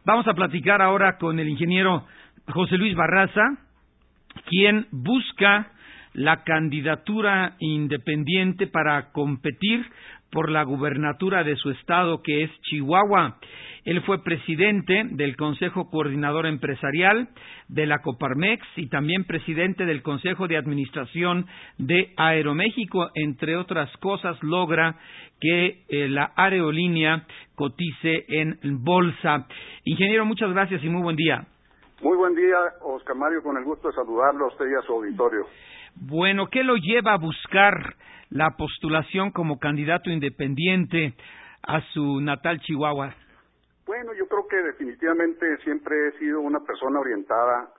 Vamos a platicar ahora con el ingeniero José Luis Barraza, quien busca la candidatura independiente para competir por la gubernatura de su estado, que es Chihuahua. Él fue presidente del Consejo Coordinador Empresarial de la Coparmex y también presidente del Consejo de Administración de Aeroméxico. Entre otras cosas, logra que la aerolínea cotice en bolsa. Ingeniero, muchas gracias y muy buen día. Muy buen día, Oscar Mario, con el gusto de saludarlo a usted y a su auditorio. Bueno, ¿qué lo lleva a buscar la postulación como candidato independiente a su natal Chihuahua? Bueno, yo creo que definitivamente siempre he sido una persona orientada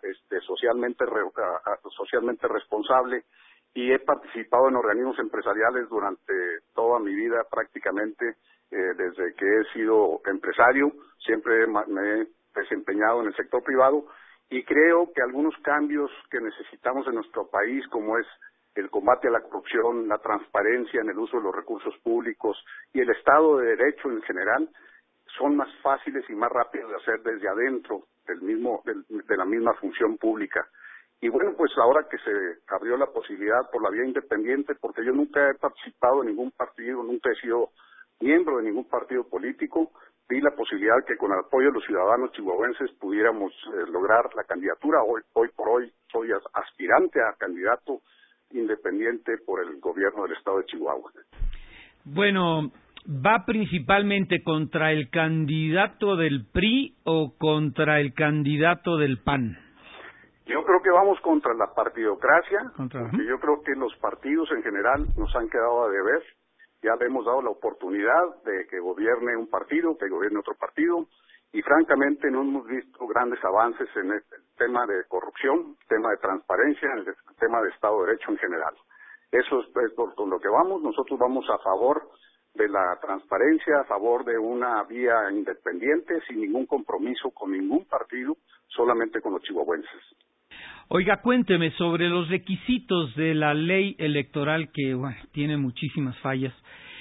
socialmente responsable y he participado en organismos empresariales durante toda mi vida prácticamente, desde que he sido empresario, siempre me he desempeñado en el sector privado y creo que algunos cambios que necesitamos en nuestro país, como es el combate a la corrupción, la transparencia en el uso de los recursos públicos y el Estado de Derecho en general, son más fáciles y más rápidos de hacer desde adentro de la misma función pública. Y bueno, pues ahora que se abrió la posibilidad por la vía independiente, porque yo nunca he participado en ningún partido, nunca he sido miembro de ningún partido político, vi la posibilidad que con el apoyo de los ciudadanos chihuahuenses pudiéramos lograr la candidatura. Hoy por hoy soy aspirante a candidato independiente por el gobierno del estado de Chihuahua. Bueno, ¿va principalmente contra el candidato del PRI o contra el candidato del PAN? Yo creo que vamos contra la partidocracia, porque yo creo que los partidos en general nos han quedado a deber. Ya le hemos dado la oportunidad de que gobierne un partido, que gobierne otro partido, y francamente no hemos visto grandes avances en el tema de corrupción, tema de transparencia, en el tema de Estado de Derecho en general. Eso es por lo que vamos. Nosotros vamos a favor de la transparencia, a favor de una vía independiente, sin ningún compromiso con ningún partido, solamente con los chihuahuenses. Oiga, cuénteme sobre los requisitos de la ley electoral que tiene muchísimas fallas.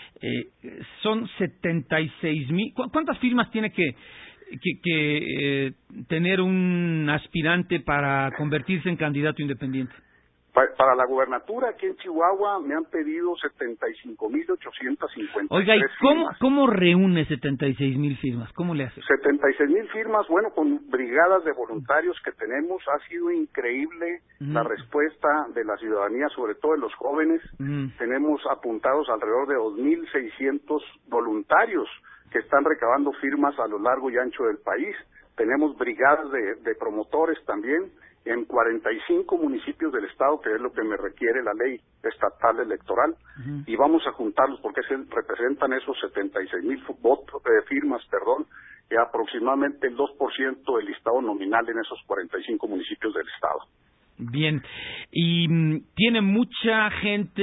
Son 76,000. ¿Cuántas firmas tiene que tener un aspirante para convertirse en candidato independiente? Para la gubernatura aquí en Chihuahua me han pedido 75,853 Oiga, ¿y firmas. cómo reúne 76,000 firmas? ¿Cómo le hace? 76,000 firmas, bueno, con brigadas de voluntarios que tenemos, ha sido increíble la respuesta de la ciudadanía, sobre todo de los jóvenes. Tenemos apuntados alrededor de 2,600 voluntarios que están recabando firmas a lo largo y ancho del país. Tenemos brigadas de promotores también en 45 municipios del estado, que es lo que me requiere la ley estatal electoral, y vamos a juntarlos porque representan esos 76,000 firmas, y aproximadamente el 2% del listado nominal en esos 45 municipios del estado. Bien, y tiene mucha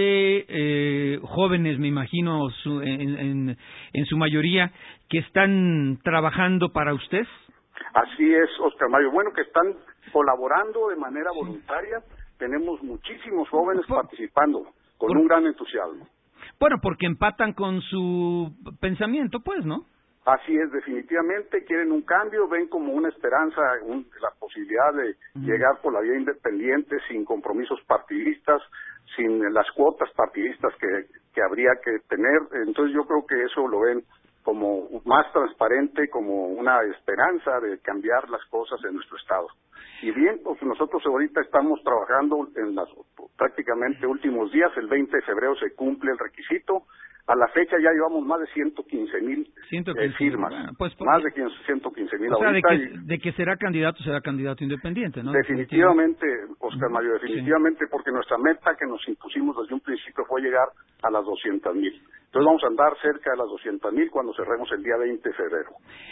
gente, jóvenes me imagino, en su mayoría, que están trabajando para usted. Así es, Oscar Mario. Bueno, que están colaborando de manera voluntaria. Tenemos muchísimos jóvenes participando con un gran entusiasmo. Bueno, porque empatan con su pensamiento, pues, ¿no? Así es, definitivamente quieren un cambio, ven como una esperanza, la posibilidad de llegar por la vía independiente sin compromisos partidistas, sin las cuotas partidistas que habría que tener. Entonces yo creo que eso lo ven como más transparente, como una esperanza de cambiar las cosas en nuestro estado. Y bien, pues nosotros ahorita estamos trabajando en los prácticamente últimos días. El 20 de febrero se cumple el requisito. A la fecha ya llevamos más de 115,000 firmas. Bueno, pues, más de 115,000 o sea, ahorita. de que será candidato independiente, ¿no? Definitivamente, Oscar Mario, definitivamente, porque nuestra meta que nos impusimos desde un principio fue llegar a las 200,000. Entonces vamos a andar cerca de las 200,000 cuando cerremos el día 20 de febrero.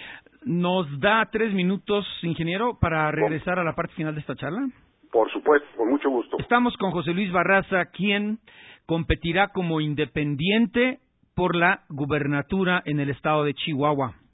¿Nos da 3 minutos, ingeniero, para regresar a la parte final de esta charla? Por supuesto, con mucho gusto. Estamos con José Luis Barraza, quien competirá como independiente por la gubernatura en el estado de Chihuahua.